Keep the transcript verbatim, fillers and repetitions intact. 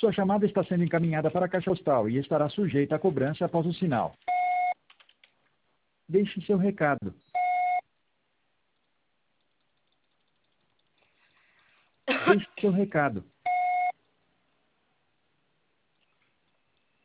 Sua chamada está sendo encaminhada para a caixa postal e estará sujeita à cobrança após o sinal. Deixe seu recado. Deixe seu recado.